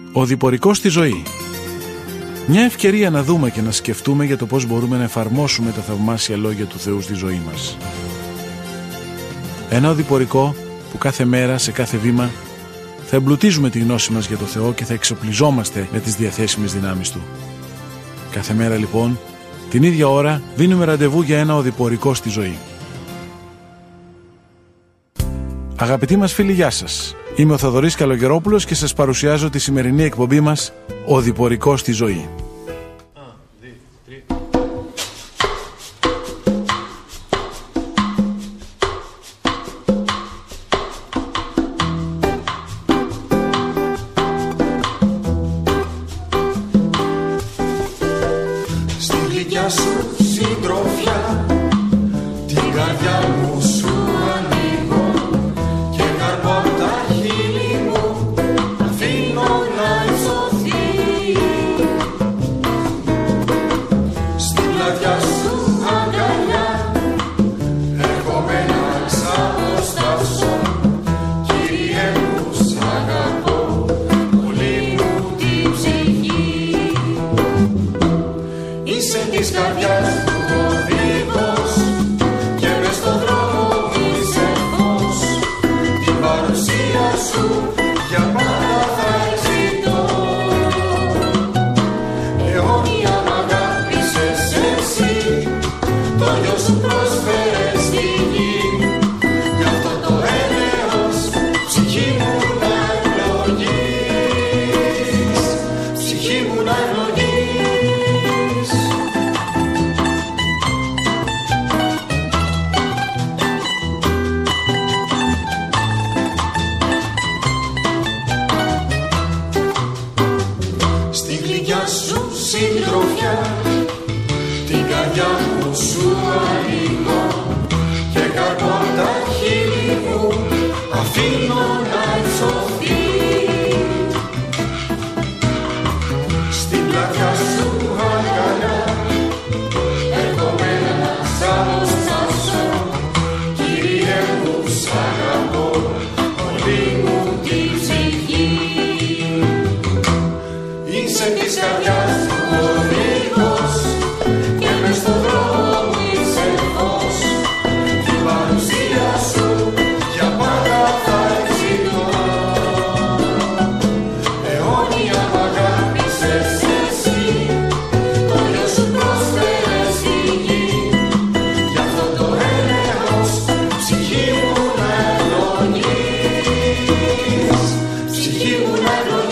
Ο διπορικός στη ζωή. Μια ευκαιρία να δούμε και να σκεφτούμε για το πώς μπορούμε να εφαρμόσουμε τα θαυμάσια λόγια του Θεού στη ζωή μας. Ένα οδηπορικό που κάθε μέρα, σε κάθε βήμα, θα εμπλουτίζουμε τη γνώση μας για το Θεό και θα εξοπλιζόμαστε με τις διαθέσιμες δυνάμεις Του. Κάθε μέρα λοιπόν, την ίδια ώρα, δίνουμε ραντεβού για ένα οδηπορικό στη ζωή. Αγαπητοί μας φίλοι, γεια σας. Είμαι ο Θοδωρής Καλογερόπουλος και σας παρουσιάζω τη σημερινή εκπομπή μας «Οδηπορικό στη ζωή». Στη γλυκιά σου συντροφιά την καρδιά μου σου ανοίγω και καρπώ τα χείλη μου αφήνω να υψωθεί. Στην πλατιά σου αγκαλιά έρχομαι να ξαποστάσω. Κύριε μου σ' αγαπώ πολύ μου την ψυχή. Είσαι της καρδιάς μου ο οδηγός και μες στον δρόμο μου είσαι φως. Την παρουσία σου για πάντα θα ζητώ. Αιώνια μ' αγάπησες εσύ, το γιο σου πρόσφερες στη γη. Γι' αυτό το έλεος ψυχή μου να ευλογείς, ψυχή μου να ευλογείς. Στη γλυκιά σου συντροφιά την καρδιά μου σου ανοίγω και καρπώ τα χείλη μου αφήνω να υψωθεί. Στην πλατιά σου αγκαλιά έρχομαι να σ' αποστάσω. Κύριε μου σ' αγαπώ πολύ μου την ψυχή. Είσαι της καρδιάς μου ο οδηγός και μες στον δρόμο μου είσαι φως. Την παρουσία σου για πάντα θα ζητώ. Αιώνια μ' αγάπησες εσύ, το γιο σου πρόσφερες στη γη. Γι' αυτό το έλεος ψυχή μου να ευλογείς, ψυχή μου να ευλογείς.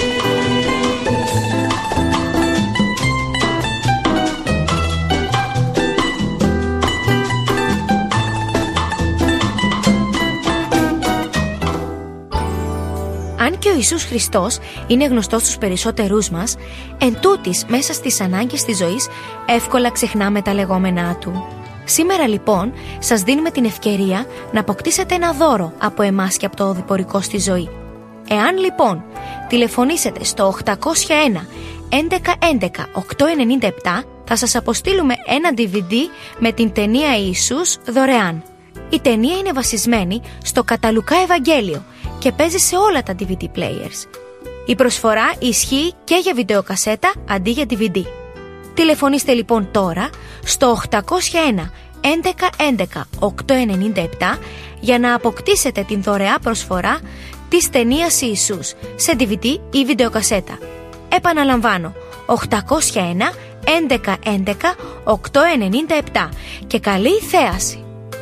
Αν και ο Ιησούς Χριστός είναι γνωστός στους περισσότερούς μας, εν τούτης μέσα στις ανάγκες της ζωής εύκολα ξεχνάμε τα λεγόμενά Του. Σήμερα λοιπόν σας δίνουμε την ευκαιρία να αποκτήσετε ένα δώρο από εμάς και από το οδηπορικό στη ζωή. Εάν λοιπόν τηλεφωνήσετε στο 801 11 11 897 θα σας αποστείλουμε ένα DVD με την ταινία Ιησούς δωρεάν. Η ταινία είναι βασισμένη στο κατά Λουκά Ευαγγέλιο και παίζει σε όλα τα DVD players. Η προσφορά ισχύει και για βιντεοκασέτα αντί για DVD. Τηλεφωνήστε λοιπόν τώρα στο 801 11 11 897 για να αποκτήσετε την δωρεά προσφορά της ταινίας Ιησούς σε DVD ή βιντεοκασέτα. Επαναλαμβάνω, 801 11 11 897 και καλή θέαση!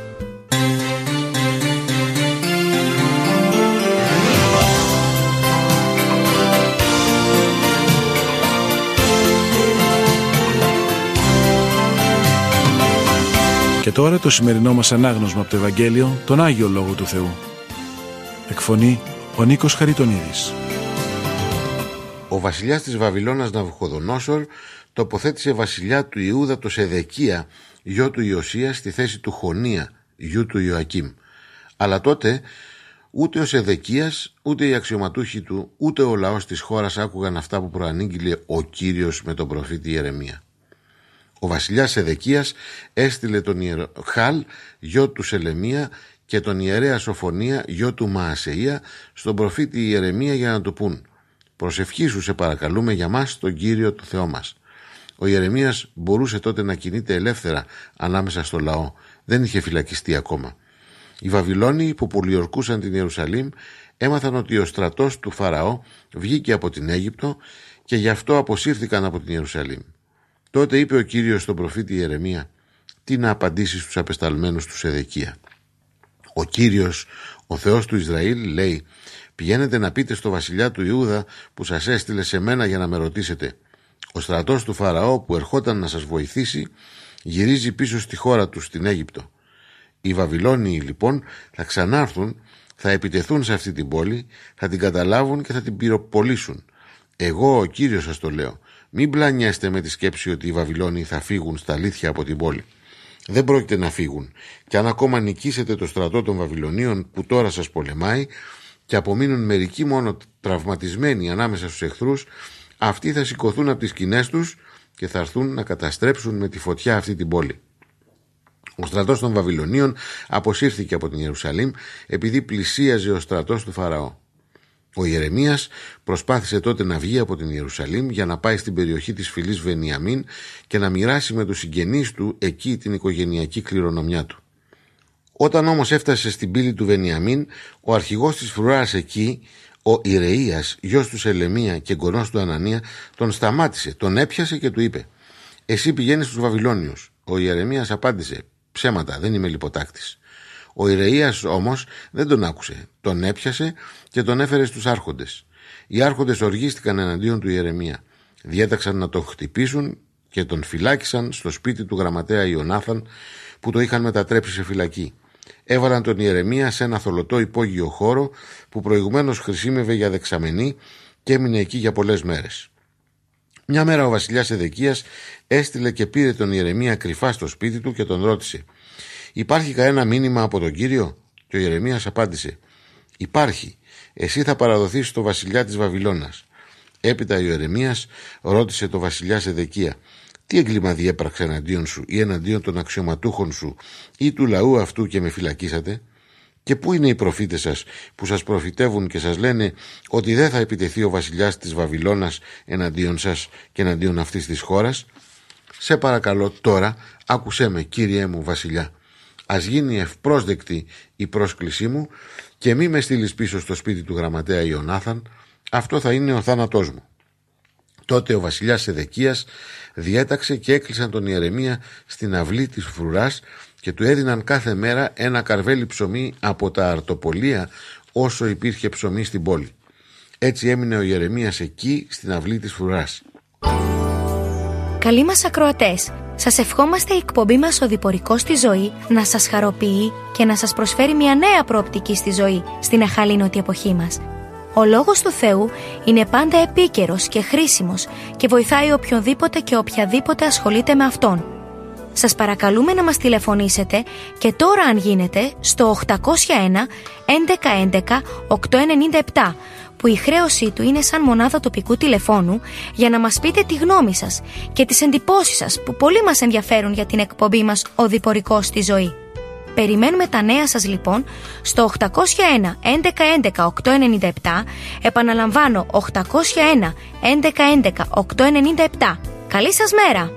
Και τώρα το σημερινό μας ανάγνωσμα από το Ευαγγέλιο, τον Άγιο Λόγο του Θεού. Εκφωνεί ο Νίκος Χαριτονίδης. Ο βασιλιάς της Βαβυλώνας Ναβουχοδονόσορ τοποθέτησε βασιλιά του Ιούδα το Σεδεκία, γιο του Ιωσία, στη θέση του Χωνία, γιου του Ιωακήμ. Αλλά τότε ούτε ο Σεδεκίας, ούτε οι αξιωματούχοι του, ούτε ο λαός της χώρας άκουγαν αυτά που προανήγγειλε ο Κύριος με τον προφήτη Ιερεμία. Ο βασιλιάς Σεδεκίας έστειλε τον Ιεροχάλ, γιο του Σελεμία, και τον ιερέα Σοφονία, γιο του Μαασεΐα, στον προφήτη Ιερεμία για να του πούν: Προσευχήσου σε παρακαλούμε για μας τον Κύριο το Θεό μας. Ο Ιερεμίας μπορούσε τότε να κινείται ελεύθερα ανάμεσα στο λαό. Δεν είχε φυλακιστεί ακόμα. Οι Βαβυλώνιοι που πολιορκούσαν την Ιερουσαλήμ έμαθαν ότι ο στρατός του Φαραώ βγήκε από την Αίγυπτο και γι' αυτό αποσύρθηκαν από την Ιερουσαλήμ. Τότε είπε ο Κύριος στον προφήτη Ιερεμία: τι να απαντήσει στους απεσταλμένους του Σεδεκία? Ο Κύριος, ο Θεός του Ισραήλ, λέει: πηγαίνετε να πείτε στο βασιλιά του Ιούδα που σας έστειλε σε μένα για να με ρωτήσετε. Ο στρατός του Φαραώ που ερχόταν να σας βοηθήσει γυρίζει πίσω στη χώρα του, στην Αίγυπτο. Οι Βαβυλώνιοι λοιπόν θα ξανάρθουν, θα επιτεθούν σε αυτή την πόλη, θα την καταλάβουν και θα την πυροπολίσουν. Εγώ ο Κύριος σας το λέω. Μην πλανιέστε με τη σκέψη ότι οι Βαβυλώνιοι θα φύγουν στα αλήθεια από την πόλη. Δεν πρόκειται να φύγουν. Και αν ακόμα νικήσετε το στρατό των Βαβυλωνίων που τώρα σας πολεμάει και απομείνουν μερικοί μόνο τραυματισμένοι ανάμεσα στους εχθρούς, αυτοί θα σηκωθούν από τις σκηνές τους και θα έρθουν να καταστρέψουν με τη φωτιά αυτή την πόλη. Ο στρατός των Βαβυλωνίων αποσύρθηκε από την Ιερουσαλήμ επειδή πλησίαζε ο στρατός του Φαραώ. Ο Ιερεμίας προσπάθησε τότε να βγει από την Ιερουσαλήμ για να πάει στην περιοχή της φυλής Βενιαμίν και να μοιράσει με τους συγγενείς του εκεί την οικογενειακή κληρονομιά του. Όταν όμως έφτασε στην πύλη του Βενιαμίν, ο αρχηγός της φρουράς εκεί, ο Ιρεΐας, γιος του Σελεμία και εγγονός του Ανανία, τον σταμάτησε, τον έπιασε και του είπε: «Εσύ πηγαίνεις στους Βαβυλώνιους». Ο Ιερεμίας απάντησε: «Ψέματα, δεν είμαι λιποτάκτης». Ο Ιρεΐας όμως δεν τον άκουσε, τον έπιασε και τον έφερε στους άρχοντες. Οι άρχοντες οργίστηκαν εναντίον του Ιερεμία. Διέταξαν να τον χτυπήσουν και τον φυλάκισαν στο σπίτι του γραμματέα Ιωνάθαν που το είχαν μετατρέψει σε φυλακή. Έβαλαν τον Ιερεμία σε ένα θολωτό υπόγειο χώρο που προηγουμένως χρησίμευε για δεξαμενή και έμεινε εκεί για πολλές μέρες. Μια μέρα ο βασιλιάς Σεδεκίας έστειλε και πήρε τον Ιερεμία κρυφά στο σπίτι του και τον ρώτησε: «Υπάρχει κανένα μήνυμα από τον Κύριο?» Και ο Ιερεμίας απάντησε: «Υπάρχει. Εσύ θα παραδοθείς στο βασιλιά της Βαβυλώνας». Έπειτα ο Ιερεμίας ρώτησε τον βασιλιά Σεδεκία: «Τι έγκλημα διέπραξα εναντίον σου ή εναντίον των αξιωματούχων σου ή του λαού αυτού και με φυλακίσατε? Και πού είναι οι προφήτες σας που σας προφητεύουν και σας λένε ότι δεν θα επιτεθεί ο βασιλιάς της Βαβυλώνας εναντίον σας και εναντίον αυτής της χώρας? Σε παρακαλώ τώρα, άκουσέ με, κύριέ μου βασιλιά. Ας γίνει ευπρόσδεκτη η πρόσκλησή μου και μη με στείλεις πίσω στο σπίτι του γραμματέα Ιωνάθαν. Αυτό θα είναι ο θάνατός μου». Τότε ο βασιλιάς Σεδεκίας διέταξε και έκλεισαν τον Ιερεμία στην αυλή της φρουράς και του έδιναν κάθε μέρα ένα καρβέλι ψωμί από τα αρτοπολία όσο υπήρχε ψωμί στην πόλη. Έτσι έμεινε ο Ιερεμίας εκεί στην αυλή της φρουράς. Καλοί μας ακροατές, σας ευχόμαστε η εκπομπή μας «Οδηπορικός στη ζωή» να σας χαροποιεί και να σας προσφέρει μια νέα προοπτική στη ζωή στην αχαλήνωτη εποχή μας. Ο Λόγος του Θεού είναι πάντα επίκαιρος και χρήσιμος και βοηθάει οποιονδήποτε και οποιαδήποτε ασχολείται με Αυτόν. Σας παρακαλούμε να μας τηλεφωνήσετε και τώρα αν γίνεται στο 801 1111 897 που η χρέωσή του είναι σαν μονάδα τοπικού τηλεφώνου για να μας πείτε τη γνώμη σας και τις εντυπώσεις σας που πολύ μας ενδιαφέρουν για την εκπομπή μας «Οδηπορικός στη ζωή». Περιμένουμε τα νέα σας λοιπόν στο 801 1111 897, επαναλαμβάνω 801 1111 897. Καλή σας μέρα!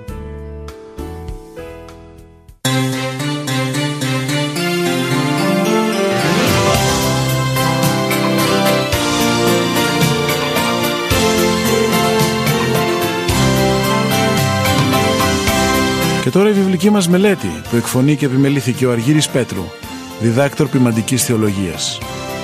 Και τώρα η βιβλική μας μελέτη που εκφωνεί και επιμελήθηκε ο Αργύρης Πέτρου, διδάκτορ ποιμαντικής θεολογίας.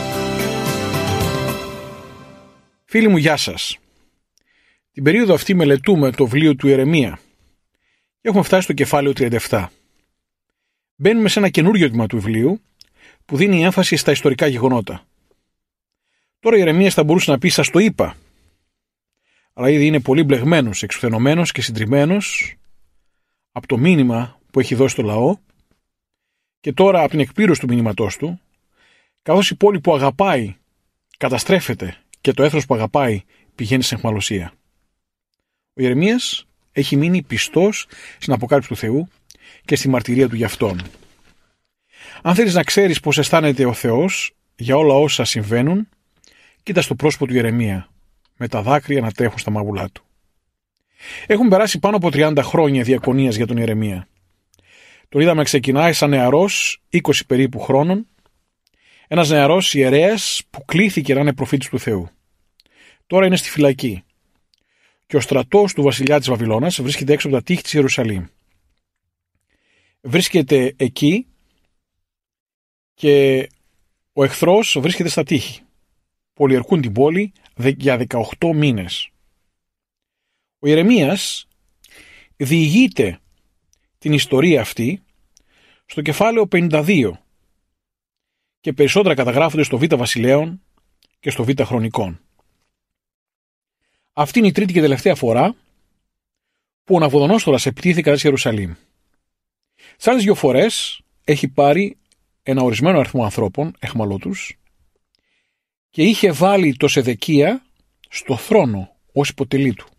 Φίλοι μου, γεια σας. Την περίοδο αυτή μελετούμε το βιβλίο του Ιερεμία και έχουμε φτάσει στο κεφάλαιο 37. Μπαίνουμε σε ένα καινούριο τμήμα του βιβλίου που δίνει έμφαση στα ιστορικά γεγονότα. Τώρα ο Ιερεμίας θα μπορούσε να πει «σας το είπα», αλλά ήδη είναι πολύ μπλεγμένος, εξουθενωμένος και συντριμμένος από το μήνυμα που έχει δώσει στο λαό και τώρα από την εκπλήρωση του μηνύματός του, καθώς η πόλη που αγαπάει καταστρέφεται και το έθνος που αγαπάει πηγαίνει σε αιχμαλωσία. Ο Ιερεμίας έχει μείνει πιστός στην αποκάλυψη του Θεού και στη μαρτυρία του γι' Αυτόν. Αν θέλεις να ξέρεις πώς αισθάνεται ο Θεός για όλα όσα συμβαίνουν, κοίτα στο πρόσωπο του Ιερεμία με τα δάκρυα να τρέχουν στα μάγουλά του. Έχουν περάσει πάνω από 30 χρόνια διακονίας για τον Ιερεμία. Τον είδαμε ξεκινάει σαν νεαρός, 20 περίπου χρόνων, ένας νεαρός ιερέας που κλήθηκε να είναι προφήτης του Θεού. Τώρα είναι στη φυλακή και ο στρατός του βασιλιά της Βαβυλώνας βρίσκεται έξω από τα τείχη της Ιερουσαλήμ. Βρίσκεται εκεί και ο εχθρός βρίσκεται στα τείχη. Πολιορκούν την πόλη για 18 μήνες. Ο Ιερεμίας διηγείται την ιστορία αυτή στο κεφάλαιο 52 και περισσότερα καταγράφονται στο Β' Βασιλέων και στο Β' Χρονικών. Αυτή είναι η τρίτη και τελευταία φορά που ο Ναβουδονόσορας επιτίθεται κατά της Ιερουσαλήμ. Τις άλλες 2 φορές έχει πάρει ένα ορισμένο αριθμό ανθρώπων, εχμαλώτους, και είχε βάλει το Σεδεκία στο θρόνο ως υποτελή του.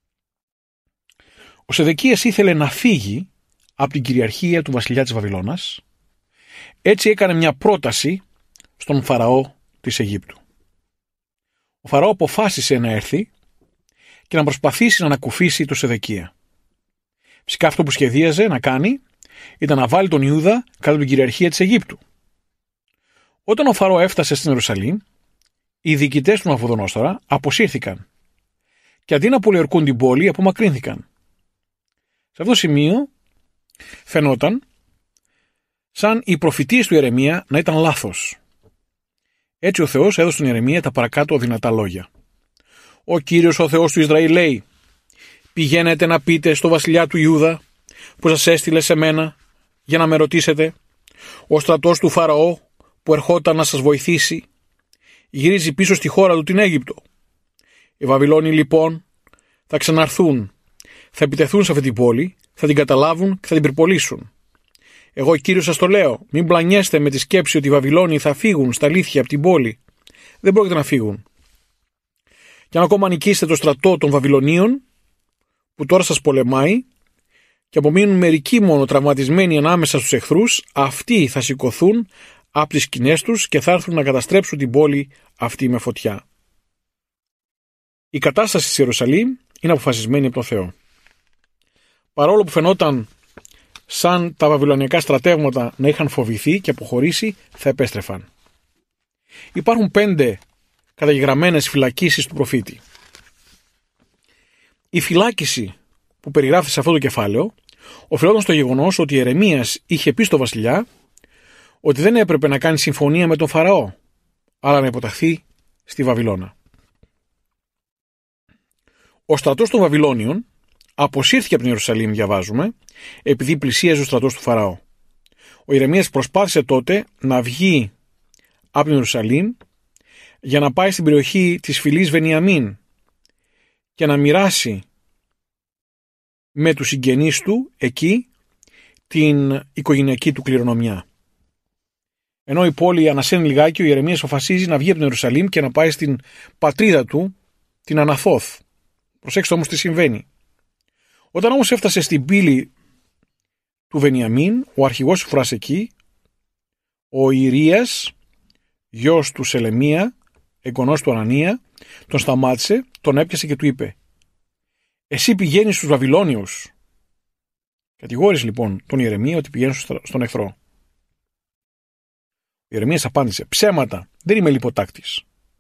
Ο Σεδεκίας ήθελε να φύγει από την κυριαρχία του βασιλιά της Βαβυλώνας, έτσι έκανε μια πρόταση στον Φαραώ της Αιγύπτου. Ο Φαραώ αποφάσισε να έρθει και να προσπαθήσει να ανακουφίσει το Σεδεκία. Φυσικά αυτό που σχεδίαζε να κάνει ήταν να βάλει τον Ιούδα κάτω την κυριαρχία της Αιγύπτου. Όταν ο Φαραώ έφτασε στην Ιερουσαλήμ, οι διοικητές του Ναβουδονόσορα αποσύρθηκαν και αντί να πολιορκούν την πόλη, απομακρύνθηκαν. Σε αυτό το σημείο φαινόταν σαν οι προφητείες του Ιερεμία να ήταν λάθος. Έτσι ο Θεός έδωσε στον Ιερεμία τα παρακάτω δυνατά λόγια. «Ο Κύριος ο Θεός του Ισραήλ λέει, πηγαίνετε να πείτε στο βασιλιά του Ιούδα που σας έστειλε σε μένα για να με ρωτήσετε, ο στρατός του Φαραώ που ερχόταν να σας βοηθήσει γυρίζει πίσω στη χώρα του την Αίγυπτο. Οι Βαβυλώνοι λοιπόν θα ξαναρθούν, θα επιτεθούν σε αυτή την πόλη, θα την καταλάβουν και θα την πυρπολίσουν. Εγώ Κύριος σας το λέω, μην πλανιέστε με τη σκέψη ότι οι Βαβυλώνοι θα φύγουν στα αλήθεια από την πόλη. Δεν πρόκειται να φύγουν. Και αν ακόμα νικήσετε το στρατό των Βαβυλωνίων που τώρα σας πολεμάει και απομείνουν μερικοί μόνο τραυματισμένοι ανάμεσα στους εχθρούς, αυτοί θα σηκωθούν από τις σκηνές τους και θα έρθουν να καταστρέψουν την πόλη αυτή με φωτιά. Η κατάσταση της Ιερουσαλήμ είναι αποφασισμένη από τον Θεό. Παρόλο που φαινόταν σαν τα βαβυλωνιακά στρατεύματα να είχαν φοβηθεί και αποχωρήσει, θα επέστρεφαν. Υπάρχουν 5 καταγεγραμμένες φυλακίσεις του προφήτη. Η φυλάκιση που περιγράφει σε αυτό το κεφάλαιο οφειλόταν στο γεγονός ότι Ιερεμίας είχε πει στο βασιλιά ότι δεν έπρεπε να κάνει συμφωνία με τον Φαραώ, αλλά να υποταχθεί στη Βαβυλώνα. Ο στρατός των Βαβυλώνιων αποσύρθηκε από την Ιερουσαλήμ, διαβάζουμε, επειδή πλησίαζε ο στρατός του Φαραώ. Ο Ιερεμίας προσπάθησε τότε να βγει από την Ιερουσαλήμ για να πάει στην περιοχή της φυλής Βενιαμίν και να μοιράσει με τους συγγενείς του εκεί την οικογενειακή του κληρονομιά. Ενώ η πόλη ανασένει λιγάκι, ο Ιερεμίας αποφασίζει να βγει από την Ιερουσαλήμ και να πάει στην πατρίδα του, την Αναθώθ. Προσέξτε όμως τι συμβαίνει. Όταν όμως έφτασε στην πύλη του Βενιαμίν, ο αρχηγός του φρουράς εκεί, ο Ηρίας, γιος του Σελεμία, εγγονός του Ανανία, τον σταμάτησε, τον έπιασε και του είπε «Εσύ πηγαίνεις στους Βαβυλώνιους». Κατηγόρησε λοιπόν τον Ιερεμία ότι πηγαίνει στον εχθρό. Ο Ιερεμίας απάντησε «Ψέματα, δεν είμαι λιποτάκτης».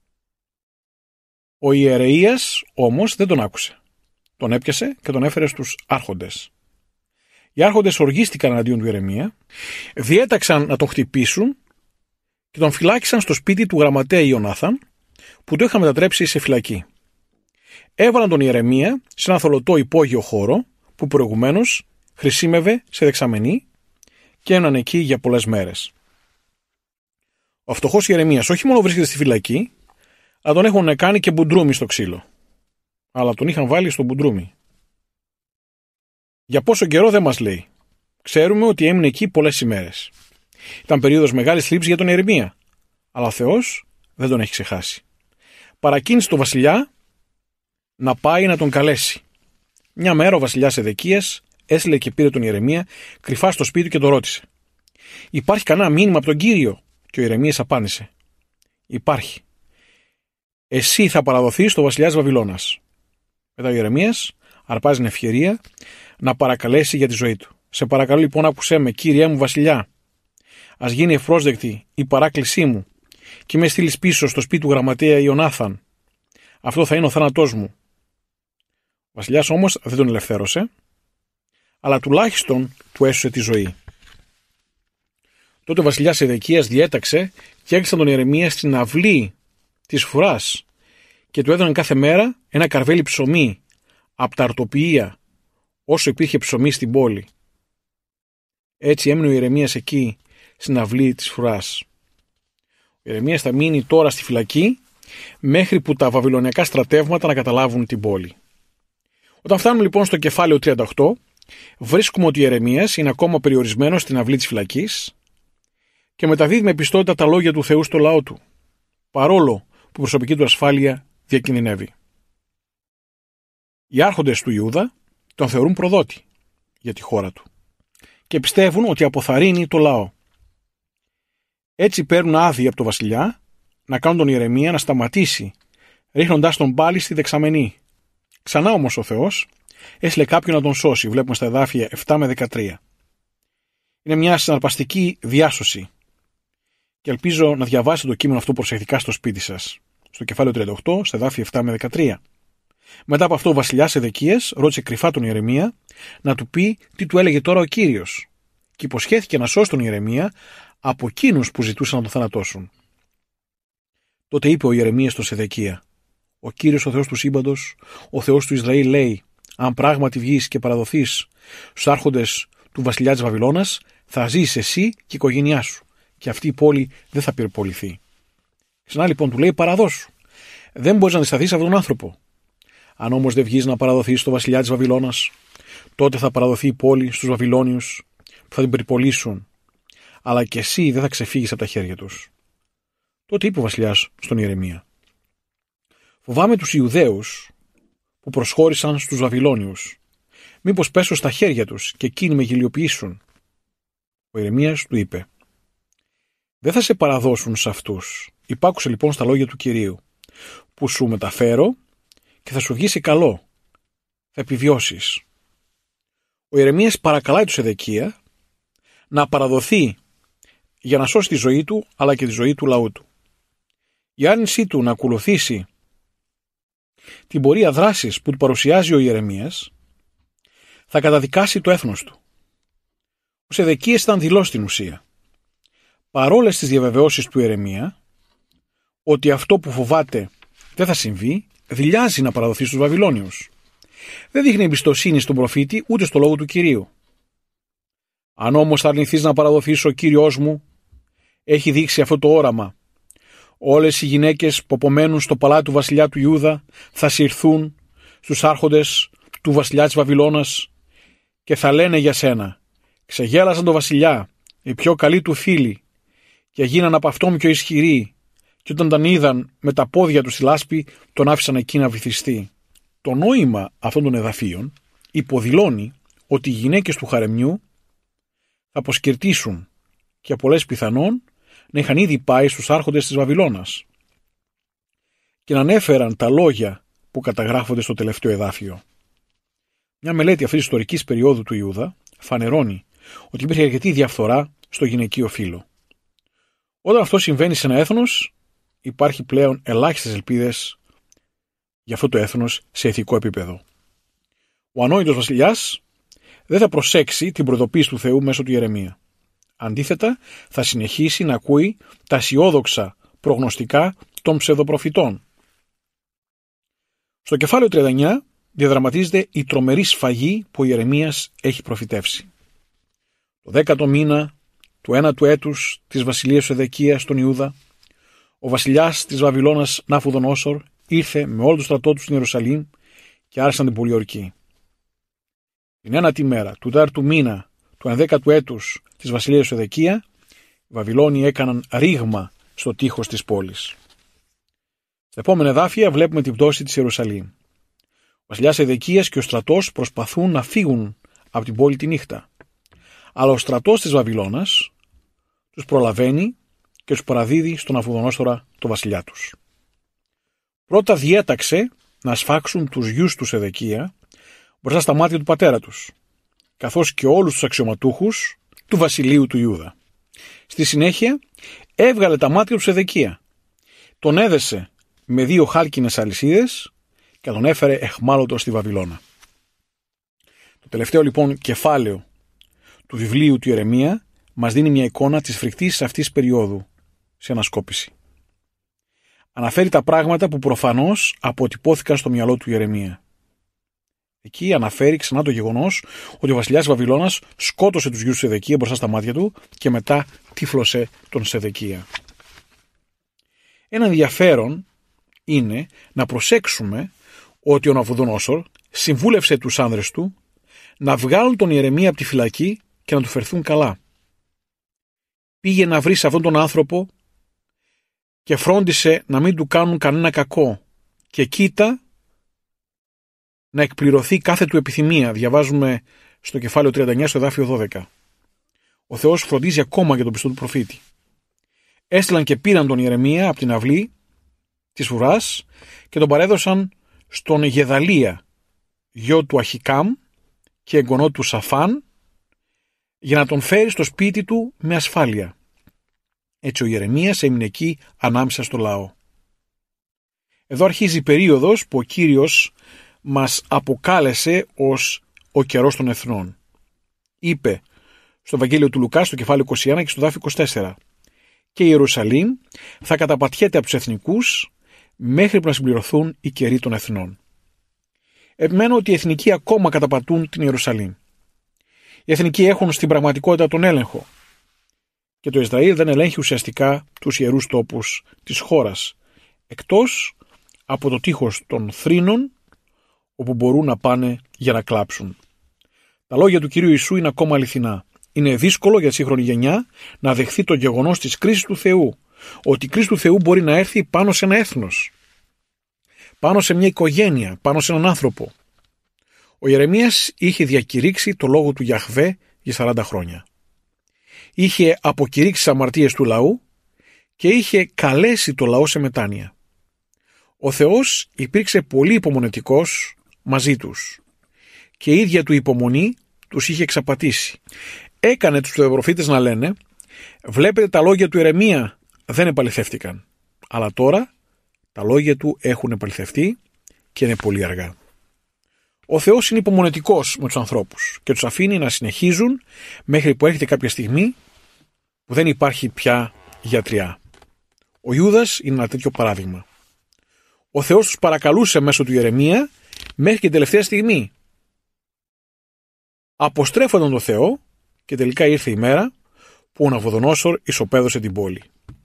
Ο ιερείας όμως δεν τον άκουσε. Τον έπιασε και τον έφερε στους άρχοντες. Οι άρχοντες οργίστηκαν εναντίον του Ιερεμία, διέταξαν να τον χτυπήσουν και τον φυλάκισαν στο σπίτι του γραμματέα Ιωνάθαν, που το είχαν μετατρέψει σε φυλακή. Έβαλαν τον Ιερεμία σε ένα θολωτό υπόγειο χώρο που προηγουμένως χρησίμευε σε δεξαμενή και έμειναν εκεί για πολλές μέρες. Ο φτωχός Ιερεμίας όχι μόνο βρίσκεται στη φυλακή, αλλά τον έχουν κάνει και μπουντρούμι στο ξύλο. Αλλά τον είχαν βάλει στο μπουντρούμι. Για πόσο καιρό δεν μας λέει. Ξέρουμε ότι έμεινε εκεί πολλές ημέρες. Ήταν περίοδος μεγάλης θλίψης για τον Ιερεμία, αλλά ο Θεός δεν τον έχει ξεχάσει. Παρακίνησε τον βασιλιά να πάει να τον καλέσει. Μια μέρα ο βασιλιάς Σεδεκίας έστειλε και πήρε τον Ιερεμία κρυφά στο σπίτι και τον ρώτησε «Υπάρχει κανένα μήνυμα από τον Κύριο?» Και ο Ιερεμίας απάντησε «Υπάρχει. εσύ θα παραδοθείς στο βασιλιάς Βαβυλώνας. Μετά ο Ιερεμίας αρπάζει την ευκαιρία να παρακαλέσει για τη ζωή του. Σε παρακαλώ λοιπόν, άκουσέ με, κύριέ μου βασιλιά. Ας γίνει ευπρόσδεκτη η παράκλησή μου και με στείλεις πίσω στο σπίτι του γραμματέα Ιωνάθαν. Αυτό θα είναι ο θάνατός μου. Ο βασιλιάς όμως δεν τον ελευθέρωσε, αλλά τουλάχιστον του έσωσε τη ζωή. Τότε ο βασιλιάς Σεδεκίας διέταξε και έκλεισαν τον Ιερεμία στην αυλή της φρουράς και του έδωναν κάθε μέρα ένα καρβέλι ψωμί από τα αρτοποιεία, όσο υπήρχε ψωμί στην πόλη. Έτσι έμεινε ο Ιερεμίας εκεί στην αυλή της φρουράς. Ο Ιερεμίας θα μείνει τώρα στη φυλακή μέχρι που τα βαβυλωνιακά στρατεύματα να καταλάβουν την πόλη. Όταν φτάνουμε λοιπόν στο κεφάλαιο 38, βρίσκουμε ότι ο Ιερεμίας είναι ακόμα περιορισμένος στην αυλή της φυλακής και μεταδίδει με πιστότητα τα λόγια του Θεού στο λαό του, παρόλο που η προσωπική του ασφάλεια διακινδυνεύει. Οι άρχοντες του Ιούδα τον θεωρούν προδότη για τη χώρα του και πιστεύουν ότι αποθαρρύνει το λαό. Έτσι παίρνουν άδεια από τον βασιλιά να κάνουν τον Ιερεμία να σταματήσει, ρίχνοντάς τον πάλι στη δεξαμενή. Ξανά όμως ο Θεός έστειλε κάποιον να τον σώσει. Βλέπουμε στα εδάφια 7 με 13. Είναι μια συναρπαστική διάσωση και ελπίζω να διαβάσετε το κείμενο αυτό προσεκτικά στο σπίτι σας. Στο κεφάλαιο 38, στα εδάφια 7 με 13. Μετά από αυτό ο βασιλιάς Σεδεκίας ρώτησε κρυφά τον Ιερεμία να του πει τι του έλεγε τώρα ο Κύριος και υποσχέθηκε να σώσει τον Ιερεμία από εκείνους που ζητούσαν να τον θανατώσουν. Τότε είπε ο Ιερεμίας στον Σεδεκία: «Ο Κύριος, ο Θεός του σύμπαντος, ο Θεός του Ισραήλ λέει: αν πράγματι βγεις και παραδοθείς στους άρχοντες του βασιλιά της Βαβυλώνας, θα ζήσεις εσύ και η οικογένειά σου, και αυτή η πόλη δεν θα πυρποληθεί». Ξανά λοιπόν του λέει: παραδώσου. Δεν μπορείς να αντισταθείς σε αυτόν τον άνθρωπο. Αν όμως δεν βγεις να παραδοθείς στο βασιλιά της Βαβυλώνας, τότε θα παραδοθεί η πόλη στους Βαβυλώνιους που θα την περιπολίσουν, αλλά και εσύ δεν θα ξεφύγεις από τα χέρια τους. Τότε είπε ο βασιλιάς στον Ιερεμία: φοβάμαι τους Ιουδαίους που προσχώρησαν στους Βαβυλώνιους. Μήπως πέσω στα χέρια τους και εκείνοι με γελιοποιήσουν. Ο Ιερεμίας του είπε: δεν θα σε παραδώσουν σε αυτούς. Υπάκουσε λοιπόν στα λόγια του Κυρίου, που σου μεταφέρω και θα σου βγει σε καλό. Θα επιβιώσεις. Ο Ιερεμίας παρακαλάει του Σεδεκία να παραδοθεί για να σώσει τη ζωή του αλλά και τη ζωή του λαού του. Η άρνησή του να ακολουθήσει την πορεία δράσης που του παρουσιάζει ο Ιερεμίας θα καταδικάσει το έθνος του. Ο Σεδεκίας ήταν δειλός στην ουσία. Παρόλες τις διαβεβαιώσεις του Ιερεμία ότι αυτό που φοβάται δεν θα συμβεί, δειλιάζει να παραδοθεί στους Βαβυλώνιους. Δεν δείχνει εμπιστοσύνη στον προφήτη ούτε στο λόγο του Κυρίου. Αν όμως θα αρνηθείς να παραδοθείς, ο Κύριος μου έχει δείξει αυτό το όραμα. Όλες οι γυναίκες που απομένουν στο παλάτι του βασιλιά του Ιούδα θα συρθούν στους άρχοντες του βασιλιά της Βαβυλώνας και θα λένε για σένα: ξεγέλασαν τον βασιλιά, οι πιο καλοί του φίλοι, και γίναν από αυτόν πιο ισχυροί, και όταν τον είδαν με τα πόδια του στη λάσπη, τον άφησαν εκεί να βυθιστεί. Το νόημα αυτών των εδαφίων υποδηλώνει ότι οι γυναίκες του χαρεμιού θα αποσκερτήσουν και πολλές πιθανόν να είχαν ήδη πάει στους άρχοντες της Βαβυλώνας και να ανέφεραν τα λόγια που καταγράφονται στο τελευταίο εδάφιο. Μια μελέτη αυτής της ιστορικής περίοδου του Ιούδα φανερώνει ότι υπήρχε αρκετή διαφθορά στο γυναικείο φύλο. Όταν αυτό συμβαίνει σε ένα έθνος, υπάρχει πλέον ελάχιστες ελπίδες για αυτό το έθνος σε ηθικό επίπεδο. Ο ανόητος βασιλιάς δεν θα προσέξει την προειδοποίηση του Θεού μέσω του Ιερεμία. Αντίθετα, θα συνεχίσει να ακούει τα αισιόδοξα προγνωστικά των ψευδοπροφητών. Στο κεφάλαιο 39 διαδραματίζεται η τρομερή σφαγή που ο Ιερεμίας έχει προφητεύσει. Το 10ο μήνα του 1ου έτους της βασιλείας Σεδεκίας στον Ιούδα, ο βασιλιάς της Βαβυλώνας Ναβουχοδονόσορ ήρθε με όλο το στρατό του στην Ιερουσαλήμ και άρχισαν την πολιορκή. Την 1η μέρα του 4ου μήνα του 11ου έτους της βασιλείας Σεδεκία, οι Βαβυλώνιοι έκαναν ρήγμα στο τείχος της πόλης. Στα επόμενα εδάφια βλέπουμε την πτώση της Ιερουσαλήμ. Ο βασιλιάς Σεδεκίας και ο στρατός προσπαθούν να φύγουν από την πόλη τη νύχτα. Αλλά ο στρατός της Βαβυλώνας τους προλαβαίνει και τους παραδίδει στον Ναβουχοδονόσορα, το βασιλιά τους. πρώτα διέταξε να σφάξουν τους γιους του Σεδεκία μπροστά στα μάτια του πατέρα τους, καθώς και όλους τους αξιωματούχους του βασιλείου του Ιούδα. Στη συνέχεια έβγαλε τα μάτια του Σεδεκία, τον έδεσε με 2 χάλκινες αλυσίδες και τον έφερε αιχμάλωτο στη Βαβυλώνα. Το τελευταίο λοιπόν κεφάλαιο του βιβλίου του Ιερεμία μας δίνει μια εικόνα της φρικτής αυτής περίοδου σε ανασκόπηση. Αναφέρει τα πράγματα που προφανώς αποτυπώθηκαν στο μυαλό του Ιερεμία. Εκεί αναφέρει ξανά το γεγονός ότι ο βασιλιάς Βαβυλώνας σκότωσε τους γιους του Σεδεκία μπροστά στα μάτια του και μετά τύφλωσε τον Σεδεκία. Ένα ενδιαφέρον είναι να προσέξουμε ότι ο Ναβουδονόσορ συμβούλευσε τους άνδρες του να βγάλουν τον Ιερεμία από τη φυλακή και να του φερθούν καλά. Πήγε να βρει σε αυτόν τον άνθρωπο και φρόντισε να μην του κάνουν κανένα κακό και κοίτα να εκπληρωθεί κάθε του επιθυμία. Διαβάζουμε στο κεφάλαιο 39 στο εδάφιο 12. Ο Θεός φροντίζει ακόμα για τον πιστό του προφήτη. Έστειλαν και πήραν τον Ιερεμία από την αυλή της ουράς και τον παρέδωσαν στον Γεδαλία, γιο του Αχικάμ και εγγονό του Σαφάν, για να τον φέρει στο σπίτι του με ασφάλεια. Έτσι ο Ιερεμίας έμεινε εκεί ανάμεσα στο λαό. Εδώ αρχίζει η περίοδος που ο Κύριος μας αποκάλεσε ως ο καιρός των εθνών. Είπε στο Ευαγγέλιο του Λουκά στο κεφάλαιο 21 και στο δάφιο 24: «Και η Ιερουσαλήμ θα καταπατιέται από τους εθνικούς μέχρι που να συμπληρωθούν οι καιροί των εθνών». Επιμένω ότι οι εθνικοί ακόμα καταπατούν την Ιερουσαλήμ. Οι εθνικοί έχουν στην πραγματικότητα τον έλεγχο και το Ισραήλ δεν ελέγχει ουσιαστικά τους ιερούς τόπους της χώρας, εκτός από το τείχος των θρήνων όπου μπορούν να πάνε για να κλάψουν. Τα λόγια του Κυρίου Ιησού είναι ακόμα αληθινά. Είναι δύσκολο για τη σύγχρονη γενιά να δεχθεί το γεγονός της κρίσης του Θεού, ότι η κρίση του Θεού μπορεί να έρθει πάνω σε ένα έθνος, πάνω σε μια οικογένεια, πάνω σε έναν άνθρωπο. Ο Ιερεμίας είχε διακηρύξει το λόγο του Γιαχβέ για 40 χρόνια. Είχε αποκηρύξει τις αμαρτίες του λαού και είχε καλέσει το λαό σε μετάνοια. Ο Θεός υπήρξε πολύ υπομονετικός μαζί τους και η ίδια του υπομονή τους είχε εξαπατήσει. Έκανε τους προφήτες να λένε: «Βλέπετε, τα λόγια του Ιερεμία δεν επαληθεύτηκαν, αλλά τώρα τα λόγια του έχουν επαληθευτεί και είναι πολύ αργά». Ο Θεός είναι υπομονετικός με τους ανθρώπους και τους αφήνει να συνεχίζουν μέχρι που έρχεται κάποια στιγμή που δεν υπάρχει πια γιατριά. Ο Ιούδας είναι ένα τέτοιο παράδειγμα. Ο Θεός τους παρακαλούσε μέσω του Ιερεμία μέχρι και την τελευταία στιγμή. Αποστρέφονταν τον Θεό και τελικά ήρθε η μέρα που ο Ναβουδονόσορ ισοπαίδωσε την πόλη.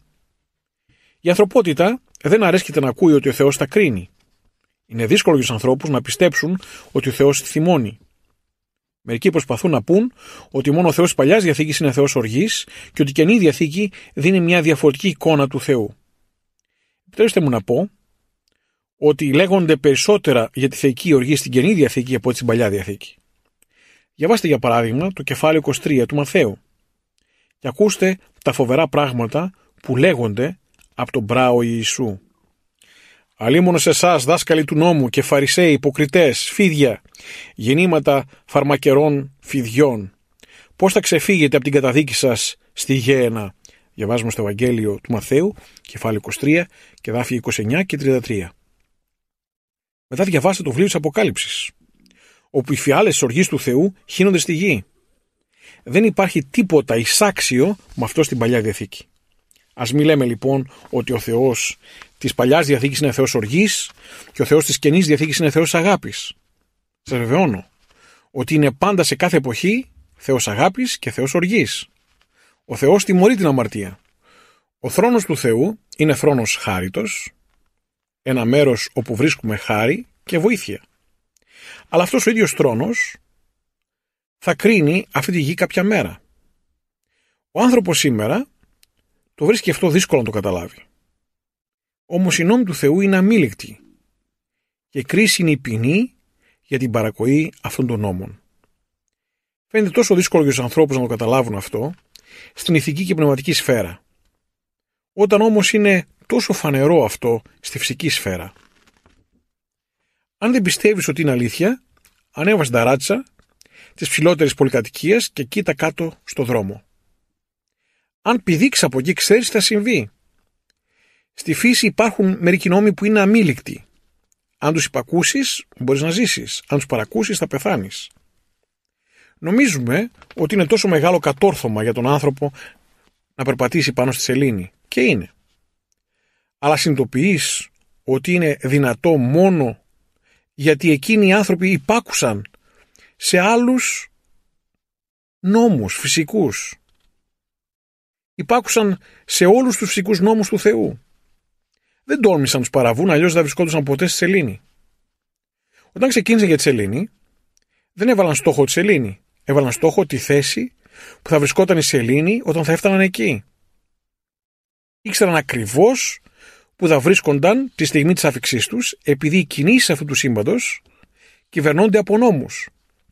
Η ανθρωπότητα δεν αρέσκεται να ακούει ότι ο Θεός τα κρίνει. Είναι δύσκολο για τους ανθρώπους να πιστέψουν ότι ο Θεός θυμώνει. Μερικοί προσπαθούν να πούν ότι μόνο ο Θεός της Παλιάς Διαθήκης είναι Θεός οργής και ότι η Καινή Διαθήκη δίνει μια διαφορετική εικόνα του Θεού. Επιτρέψτε μου να πω ότι λέγονται περισσότερα για τη θεϊκή οργή στην Καινή Διαθήκη από την Παλιά Διαθήκη. Διαβάστε για παράδειγμα το κεφάλαιο 23 του Μαθαίου και ακούστε τα φοβερά πράγματα που λέγονται από τον μπράο Ιησού. «Αλίμονο σε εσάς, δάσκαλοι του νόμου και φαρισαίοι, υποκριτές, φίδια, γεννήματα φαρμακερών φιδιών, πώς θα ξεφύγετε από την καταδίκη σας στη γέενα?» Διαβάζουμε στο Ευαγγέλιο του Μαθαίου, κεφάλαιο 23 και δάφια 29 και 33. Μετά διαβάστε το βιβλίο της Αποκάλυψης, όπου οι φιάλες της οργής του Θεού χύνονται στη γη. Δεν υπάρχει τίποτα εισάξιο με αυτό στην Παλιά Διαθήκη. Ας μην λέμε λοιπόν ότι ο Θεός της Παλιάς Διαθήκης είναι Θεός οργής και ο Θεός της Καινής Διαθήκης είναι Θεός αγάπης. Σας βεβαιώνω ότι είναι πάντα σε κάθε εποχή Θεός αγάπης και Θεός οργής. Ο Θεός τιμωρεί την αμαρτία. Ο θρόνος του Θεού είναι θρόνος χάριτος, ένα μέρος όπου βρίσκουμε χάρη και βοήθεια. Αλλά αυτός ο ίδιος θρόνος θα κρίνει αυτή τη γη κάποια μέρα. Ο άνθρωπος σήμερα το βρίσκει αυτό δύσκολο να το καταλάβει. Όμως η νόμη του Θεού είναι αμήλικτη και κρίση είναι η ποινή για την παρακοή αυτών των νόμων. Φαίνεται τόσο δύσκολο για τους ανθρώπους να το καταλάβουν αυτό στην ηθική και πνευματική σφαίρα. Όταν όμως είναι τόσο φανερό αυτό στη φυσική σφαίρα. Αν δεν πιστεύεις ότι είναι αλήθεια, ανέβα στην ταράτσα της ψηλότερης πολυκατοικίας και κοίτα κάτω στο δρόμο. Αν πηδήξεις από εκεί, ξέρεις τι θα συμβεί. Στη φύση υπάρχουν μερικοί νόμοι που είναι αμήλικτοι. Αν τους υπακούσεις, μπορείς να ζήσεις. Αν τους παρακούσεις, θα πεθάνεις. Νομίζουμε ότι είναι τόσο μεγάλο κατόρθωμα για τον άνθρωπο να περπατήσει πάνω στη σελήνη. Και είναι. Αλλά συνειδητοποιείς ότι είναι δυνατό μόνο γιατί εκείνοι οι άνθρωποι υπάκουσαν σε άλλους νόμους φυσικούς. Υπάκουσαν σε όλους τους φυσικούς νόμους του Θεού. Δεν τόλμησαν να τους παραβούν, αλλιώς δεν βρισκόντουσαν ποτέ στη σελήνη. Όταν ξεκίνησε για τη σελήνη, δεν έβαλαν στόχο τη σελήνη. Έβαλαν στόχο τη θέση που θα βρισκόταν η σελήνη όταν θα έφταναν εκεί. Ήξεραν ακριβώς που θα βρίσκονταν τη στιγμή της άφιξής τους, επειδή οι κινήσεις αυτού του σύμπαντος κυβερνώνται από νόμους.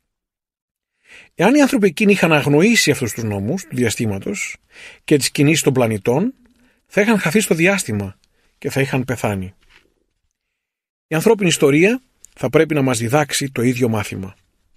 Εάν οι άνθρωποι εκείνοι είχαν αγνοήσει αυτούς τους νόμους του διαστήματος και τις κινήσεις των πλανητών, θα είχαν χαθεί στο διάστημα και θα είχαν πεθάνει. Η ανθρώπινη ιστορία θα πρέπει να μας διδάξει το ίδιο μάθημα.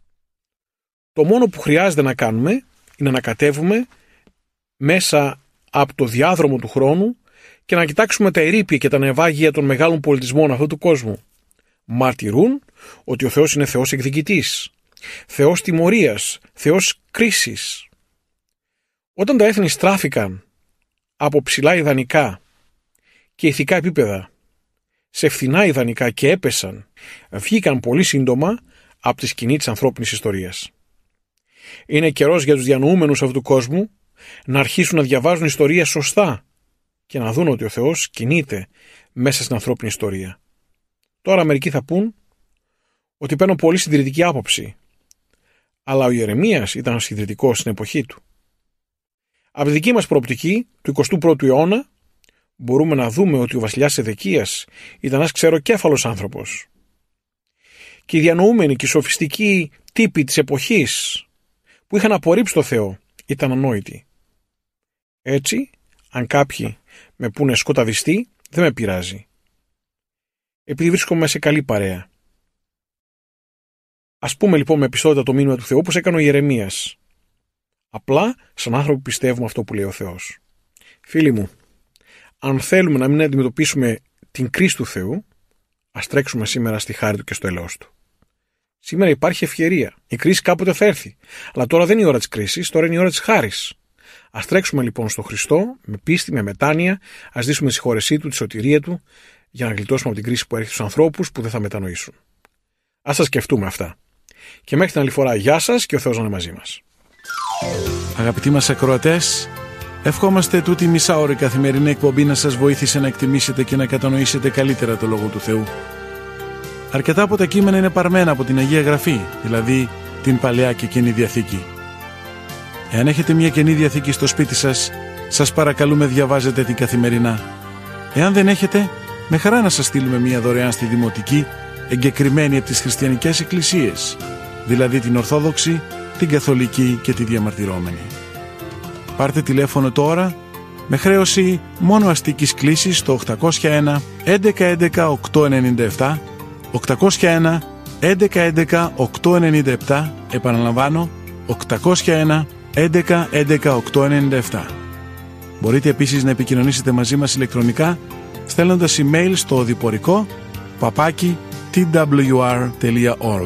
Το μόνο που χρειάζεται να κάνουμε είναι να κατέβουμε μέσα από το διάδρομο του χρόνου και να κοιτάξουμε τα ερείπια και τα ναυάγια των μεγάλων πολιτισμών αυτού του κόσμου. Μαρτυρούν ότι ο Θεός είναι Θεός εκδικητής, Θεός τιμωρίας, Θεός κρίσης. Όταν τα έθνη στράφηκαν από ψηλά ιδανικά και ηθικά επίπεδα σε φθηνά ιδανικά και έπεσαν, βγήκαν πολύ σύντομα από τη σκηνή της ανθρώπινης ιστορίας. Είναι καιρός για τους διανοούμενους αυτού του κόσμου να αρχίσουν να διαβάζουν ιστορία σωστά και να δουν ότι ο Θεός κινείται μέσα στην ανθρώπινη ιστορία. Τώρα μερικοί θα πούν ότι παίρνω πολύ συντηρητική άποψη, αλλά ο Ιερεμίας ήταν συντηρητικός στην εποχή του. Από τη δική μας προοπτική του 21ου αιώνα μπορούμε να δούμε ότι ο βασιλιάς Σεδεκίας ήταν ένας ξεροκέφαλος άνθρωπος. Και οι διανοούμενοι και οι σοφιστικοί τύποι της εποχής που είχαν απορρίψει το Θεό ήταν ανόητοι. Έτσι, αν κάποιοι με πούνε σκοταδιστή, δεν με πειράζει. Επειδή βρίσκομαι σε καλή παρέα. Ας πούμε λοιπόν με πιστότητα το μήνυμα του Θεού όπως έκανε ο Ιερεμίας. Απλά σαν άνθρωποι πιστεύουμε αυτό που λέει ο Θεός. Φίλοι μου, αν θέλουμε να μην αντιμετωπίσουμε την κρίση του Θεού, ας τρέξουμε σήμερα στη χάρη του και στο ελαιός του. Σήμερα υπάρχει ευκαιρία. Η κρίση κάποτε θα έρθει. Αλλά τώρα δεν είναι η ώρα της κρίσης, τώρα είναι η ώρα της χάρης. Ας τρέξουμε λοιπόν στον Χριστό με πίστη, με μετάνοια, ας ζήσουμε τη συγχώρεσή του, τη σωτηρία του, για να γλιτώσουμε από την κρίση που έρχεται στους ανθρώπους που δεν θα μετανοήσουν. Ας τα σκεφτούμε αυτά. Και μέχρι την άλλη φορά, γεια σας και ο Θεός να είναι μαζί μας. Αγαπητοί μας ακροατές, ευχόμαστε τούτη μισάωρη καθημερινή εκπομπή να σας βοήθησε να εκτιμήσετε και να κατανοήσετε καλύτερα το Λόγο του Θεού. Αρκετά από τα κείμενα είναι παρμένα από την Αγία Γραφή, δηλαδή την Παλαιά και Καινή Διαθήκη. Εάν έχετε μια Καινή Διαθήκη στο σπίτι σας, σας παρακαλούμε διαβάζετε την καθημερινά. Εάν δεν έχετε, με χαρά να σας στείλουμε μια δωρεάν στη Δημοτική, εγκεκριμένη από τις χριστιανικές εκκλησίες, δηλαδή την Ορθόδοξη, την Καθολική και τη Διαμαρτυρόμενη. Πάρτε τηλέφωνο τώρα με χρέωση μόνο αστικής κλήσης στο 801 1111 897, 801 1111 897, επαναλαμβάνω 801 1111 897. Μπορείτε επίσης να επικοινωνήσετε μαζί μας ηλεκτρονικά στέλνοντας email στο οδηπορικό @twr.org.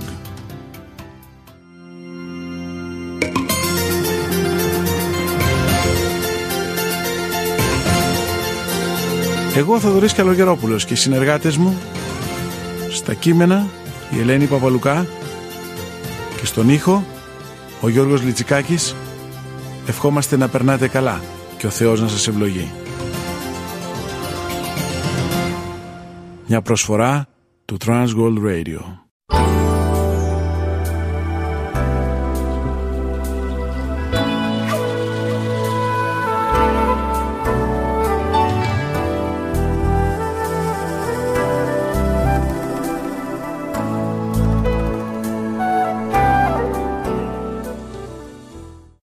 Εγώ, Θοδωρής Καλογερόπουλος, και οι συνεργάτες μου στα κείμενα η Ελένη Παπαλουκά και στον ήχο ο Γιώργος Λιτσικάκης, ευχόμαστε να περνάτε καλά και ο Θεός να σας ευλογεί. Μια προσφορά του Transworld Radio.